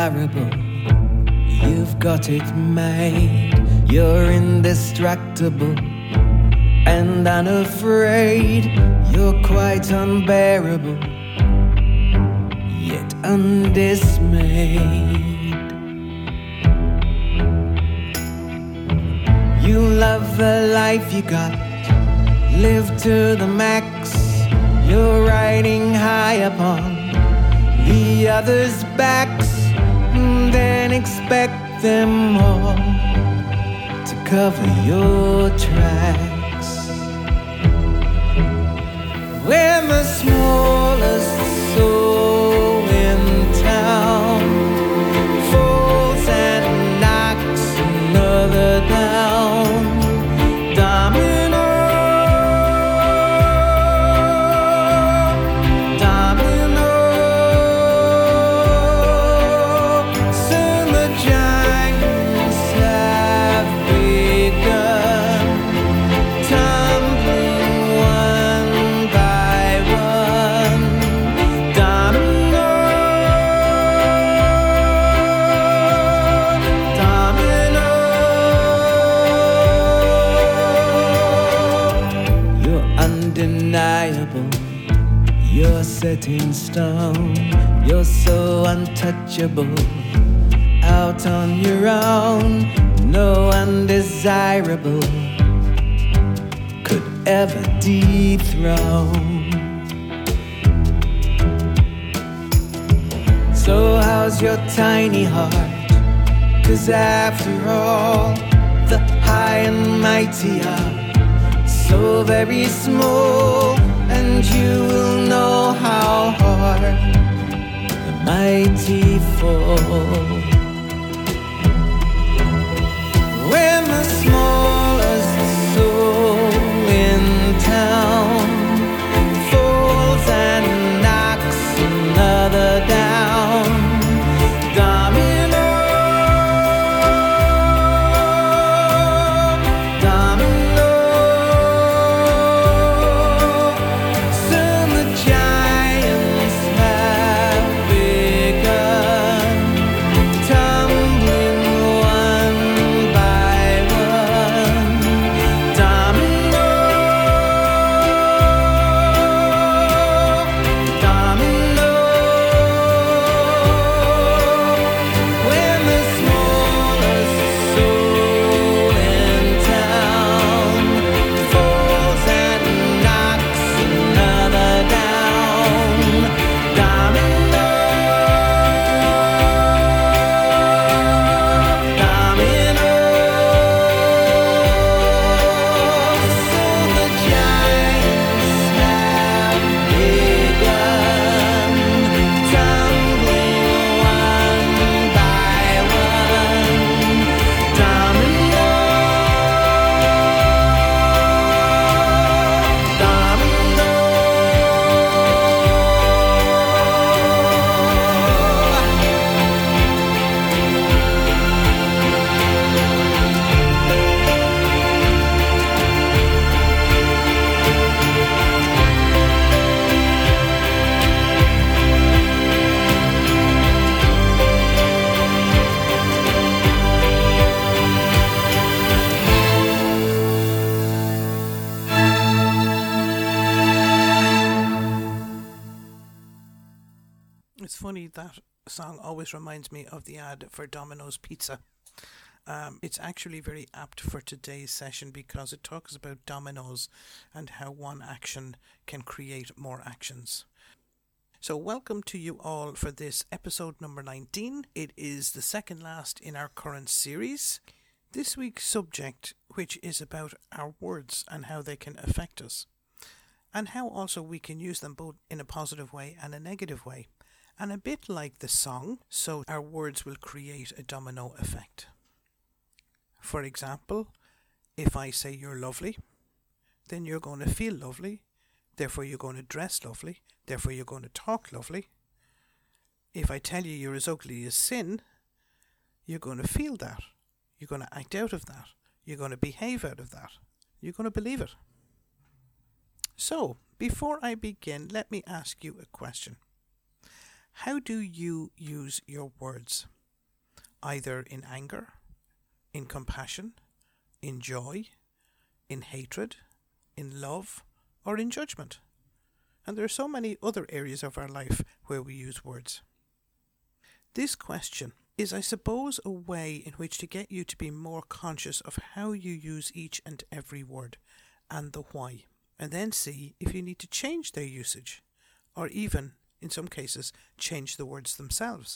undesirable. You've got it made. You're indestructible and unafraid. You're quite unbearable, yet undismayed. You love the life you got, live to the max. You're riding high upon the others' backs, and then expect them all to cover your tracks. When the smallest soul in town falls and knocks another down, domino, domino, soon the giants have begun, tumbling one by one, domino, domino. You're undeniable, you're set in stone, you're so untouchable, out on your own. No undesirable could ever dethrone. So how's your tiny heart? 'Cause after all, the high and mighty are so very small, and you will know how hard the mighty fall. When the smallest soul in town falls and knocks another down, domino, domino, soon the giants have begun, tumbling one by one, domino, domino. When the smallest soul in town falls and knocks another down, domino, domino, soon the giants have begun, tumbling one by one, domino, domino. It's funny, that song always reminds me of the ad for Domino's Pizza. It's actually very apt for today's session because it talks about dominoes and how one action can create more actions. So welcome to you all for this episode number 19. It is the second last in our current series. This week's subject, which is about our words and how they can affect us, and how also we can use them both in a positive way and a negative way. And a bit like the song, so our words will create a domino effect. For example, if I say you're lovely, then you're going to feel lovely, therefore you're going to dress lovely, therefore you're going to talk lovely. If I tell you you're as ugly as sin, you're going to feel that. You're going to act out of that. You're going to behave out of that. You're going to believe it. So, before I begin, let me ask you a question. How do you use your words? Either in anger, in compassion, in joy, in hatred, in love, or in judgment. And there are so many other areas of our life where we use words. This question is, I suppose, a way in which to get you to be more conscious of how you use each and every word and the why, and then see if you need to change their usage, or even, in some cases, change the words themselves.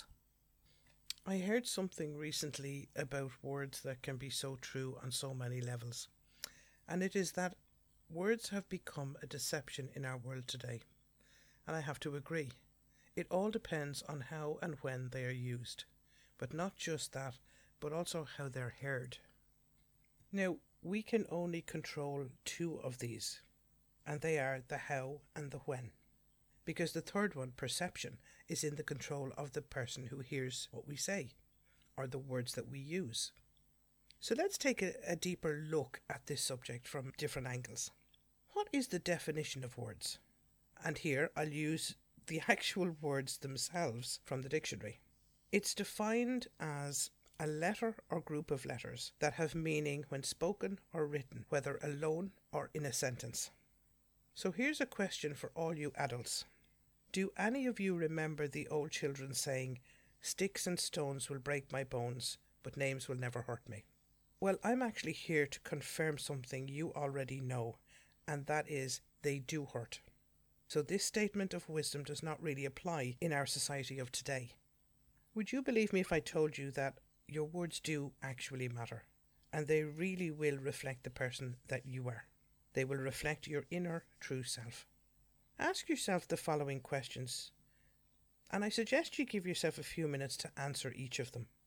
I heard something recently about words that can be so true on so many levels, and it is that words have become a deception in our world today, and I have to agree. It all depends on how and when they are used, but not just that, but also how they're heard. Now, we can only control two of these, and they are the how and the when, because the third one, perception, is in the control of the person who hears what we say, or the words that we use. So let's take a deeper look at this subject from different angles. What is the definition of words? And here I'll use the actual words themselves from the dictionary. It's defined as a letter or group of letters that have meaning when spoken or written, whether alone or in a sentence. So here's a question for all you adults. Do any of you remember the old children saying, "Sticks and stones will break my bones, but names will never hurt me"? Well, I'm actually here to confirm something you already know, and that is they do hurt. So this statement of wisdom does not really apply in our society of today. Would you believe me if I told you that your words do actually matter, and they really will reflect the person that you are? They will reflect your inner true self. Ask yourself the following questions, and I suggest you give yourself a few minutes to answer each of them.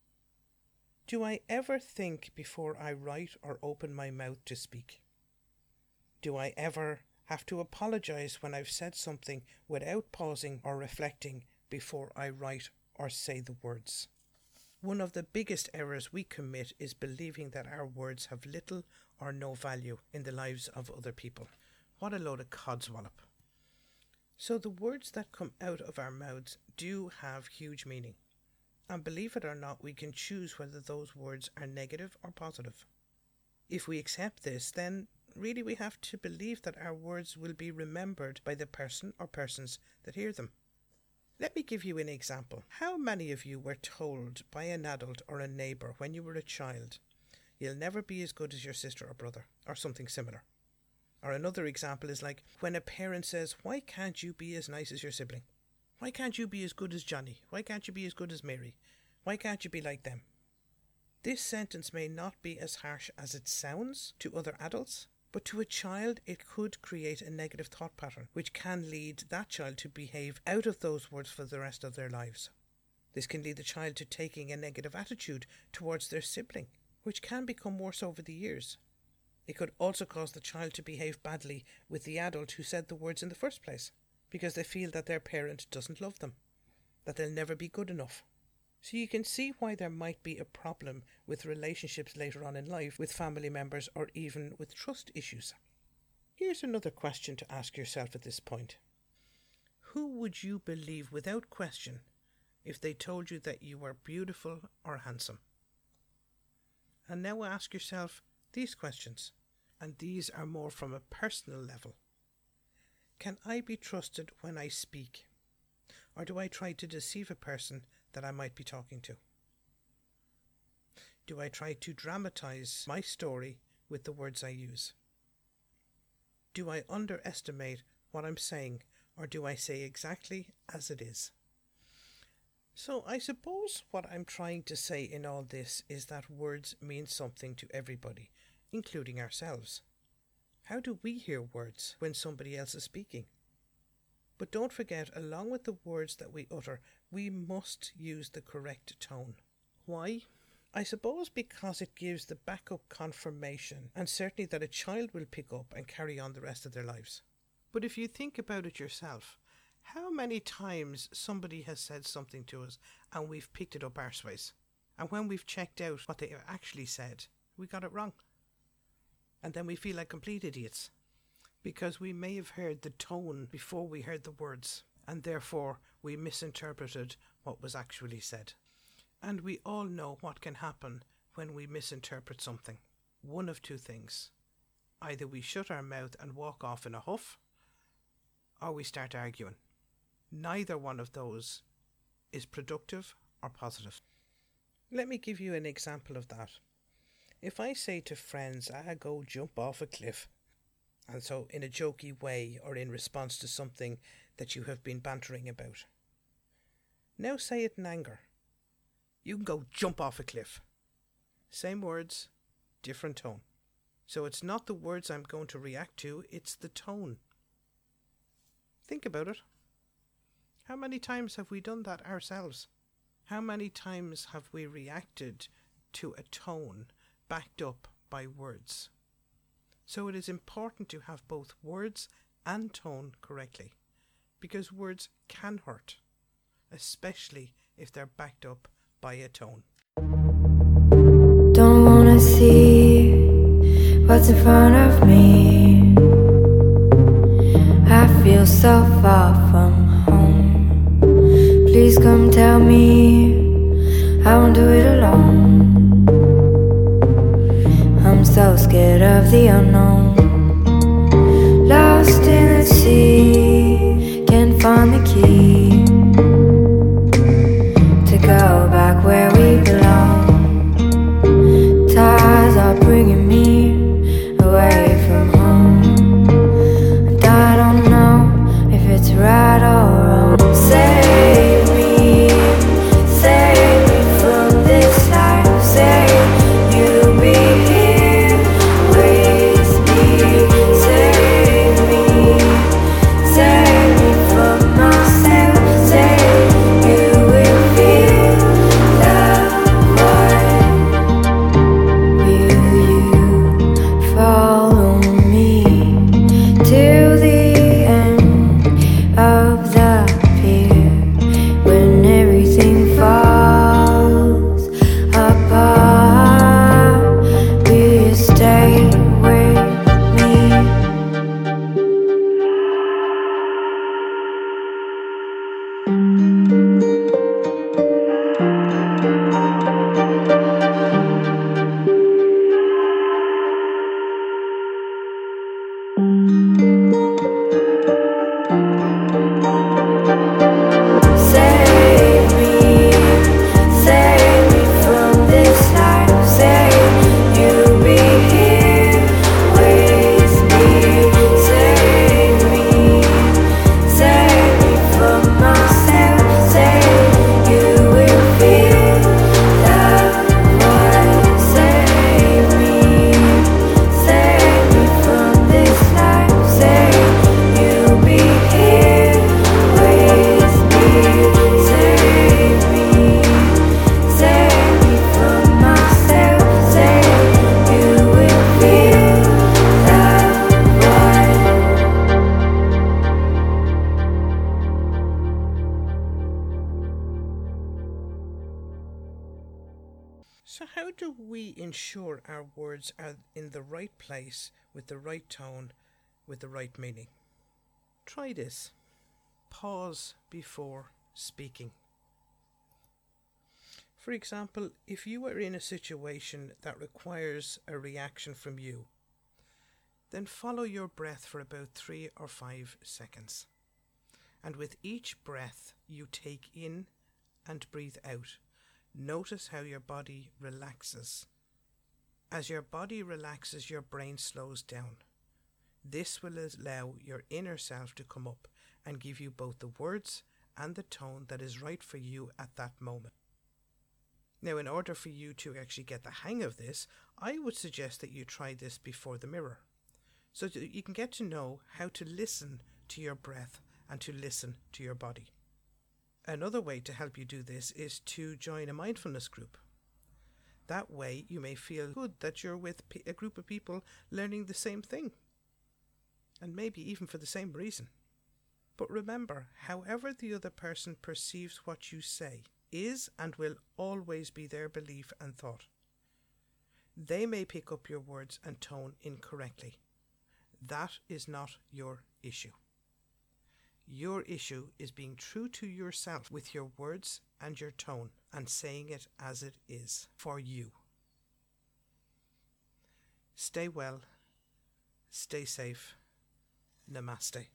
Do I ever think before I write or open my mouth to speak? Do I ever have to apologize when I've said something without pausing or reflecting before I write or say the words? One of the biggest errors we commit is believing that our words have little or no value in the lives of other people. What a load of codswallop. So the words that come out of our mouths do have huge meaning. And believe it or not, we can choose whether those words are negative or positive. If we accept this, then really we have to believe that our words will be remembered by the person or persons that hear them. Let me give you an example. How many of you were told by an adult or a neighbour when you were a child, "You'll never be as good as your sister or brother," or something similar? Or another example is like when a parent says, "Why can't you be as nice as your sibling? Why can't you be as good as Johnny? Why can't you be as good as Mary? Why can't you be like them?" This sentence may not be as harsh as it sounds to other adults, but to a child it could create a negative thought pattern, which can lead that child to behave out of those words for the rest of their lives. This can lead the child to taking a negative attitude towards their sibling, which can become worse over the years. It could also cause the child to behave badly with the adult who said the words in the first place, because they feel that their parent doesn't love them, that they'll never be good enough. So you can see why there might be a problem with relationships later on in life with family members or even with trust issues. Here's another question to ask yourself at this point. Who would you believe without question if they told you that you were beautiful or handsome? And now ask yourself these questions, and these are more from a personal level. Can I be trusted when I speak? Or do I try to deceive a person that I might be talking to? Do I try to dramatize my story with the words I use? Do I underestimate what I'm saying, or do I say exactly as it is? So I suppose what I'm trying to say in all this is that words mean something to everybody, including ourselves. How do we hear words when somebody else is speaking? But don't forget, along with the words that we utter, we must use the correct tone. Why? I suppose because it gives the backup confirmation, and certainly that a child will pick up and carry on the rest of their lives. But if you think about it yourself, how many times somebody has said something to us and we've picked it up arseways, and when we've checked out what they actually said, we got it wrong. And then we feel like complete idiots, because we may have heard the tone before we heard the words. and therefore we misinterpreted what was actually said. And we all know what can happen when we misinterpret something. One of two things. Either we shut our mouth and walk off in a huff, or we start arguing. Neither one of those is productive or positive. Let me give you an example of that. If I say to friends, go jump off a cliff, and so in a jokey way or in response to something that you have been bantering about. Now say it in anger. You can go jump off a cliff. Same words, different tone. So it's not the words I'm going to react to, it's the tone. Think about it. How many times have we done that ourselves? How many times have we reacted to a tone backed up by words? So it is important to have both words and tone correctly, because words can hurt, especially if they're backed up by a tone. Don't wanna see what's in front of me. I feel so far from home. Please come tell me I won't do it alone. I'm so scared of the unknown. Lost in the sea, can't find the key to go back where we belong. Ties are bringing me away from home, and I don't know if it's right or wrong. Save me from this life. Say you'll be here with me. Save me from myself. Say you will feel the void. Will you follow me till the end of the pier, when everything falls apart? Will you stay with me? Save me from this life. Say you'll be here with me. Save me from myself. Say you will feel the void. Save me from this life. Say you'll be here with me. Save me from myself. Say you will feel the void. So how do we ensure our words are in the right place, with the right tone, with the right meaning? Try this. Pause before speaking. For example, if you are in a situation that requires a reaction from you, then follow your breath for about 3 or 5 seconds. And with each breath you take in and breathe out, notice how your body relaxes. As your body relaxes, your brain slows down. This will allow your inner self to come up and give you both the words and the tone that is right for you at that moment. Now, in order for you to actually get the hang of this, I would suggest that you try this before the mirror, so that you can get to know how to listen to your breath and to listen to your body. Another way to help you do this is to join a mindfulness group. That way you may feel good that you're with a group of people learning the same thing, and maybe even for the same reason. But remember, however the other person perceives what you say is and will always be their belief and thought. They may pick up your words and tone incorrectly. That is not your issue. Your issue is being true to yourself with your words and your tone and saying it as it is for you. Stay well. Stay safe. Namaste.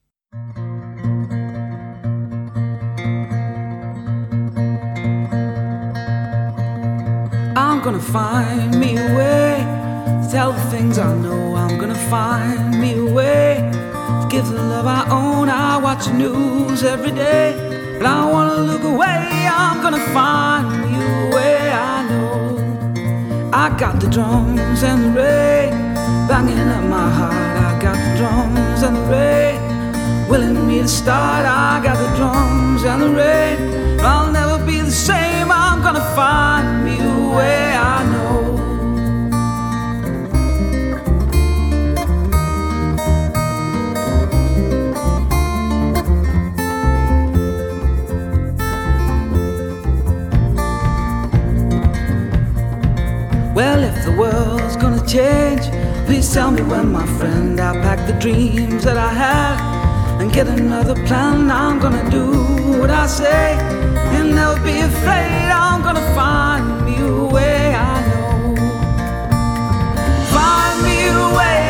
I'm gonna find me a way to tell the things I know. I'm gonna find me a way to give the love I own. I watch the news every day, but I wanna look away. I'm gonna find me a way. I know I got the drums and the rain banging up my heart. I got the drums and the rain willing me to start. I got the drums and the rain, but I'll never be the same. I'm gonna find me a way. I know. Well, if the world's gonna change, please tell me when, my friend. I'll pack the dreams that I had and get another plan. I'm gonna do what I say and never be afraid. I'm gonna find me a way. I know. Find me a way.